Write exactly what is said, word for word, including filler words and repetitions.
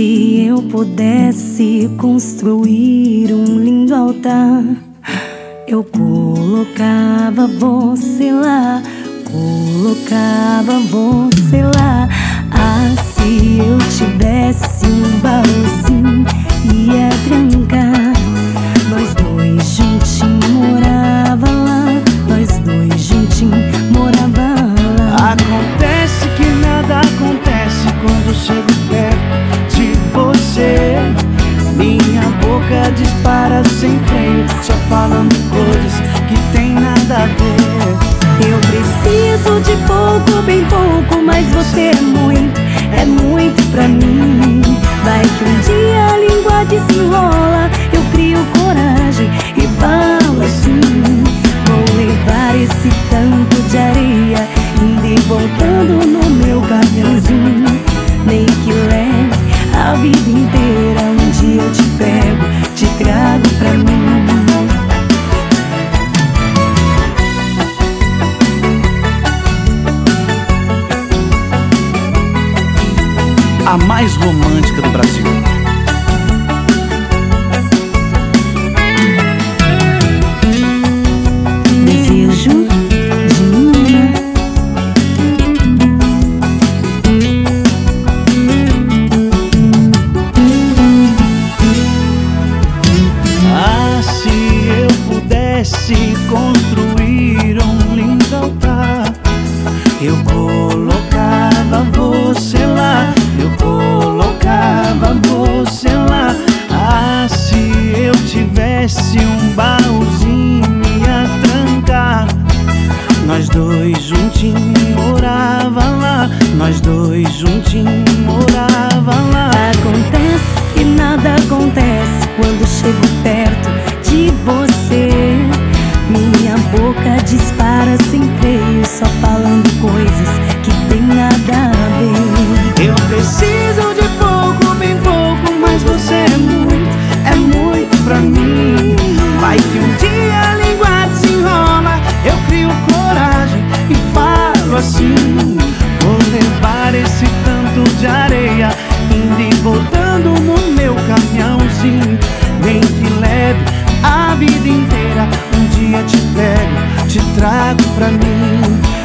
Se eu pudesse construir um lindo altar, eu colocava você lá, colocava você lá. Ah, se eu tivesse um baúzinho, ia trancar, nós dois juntinhos morava lá, nós dois juntinhos morava lá. Acontece que nada acontece quando chego perto de você. Minha boca dispara sem freio, só falando coisas que tem nada a ver. Eu preciso de pouco, bem pouco, mas você é muito, é muito pra mim. Vai que um dia a língua desenrola, eu crio coragem e falo assim: vou levar esse tanto de areia, indo e voltando no meu caminhãozinho. Nem que leve a vida inteira, um dia eu te pego, te trago pra mim. A mais romântica do Brasil. Desejo de Nina. Ah, se eu pudesse construir um lindo altar, eu colocava você lá, eu colocava você lá. Ah, se eu tivesse um baúzinho, ia trancar, nós dois juntinhos morava lá, nós dois juntinhos morava lá. Acontece que nada acontece quando chego perto de você. Minha boca dispara sem freio, só falando coisas que tem nada a ver. Eu preciso de pouco, bem pouco, mas você é muito, é muito pra mim. Vai que um dia a língua desenrola, eu crio coragem e falo assim: vou levar esse tanto de areia, indo e voltando no meu caminhãozinho. Nem que leve a vida inteira, um dia te pego, te trago pra mim.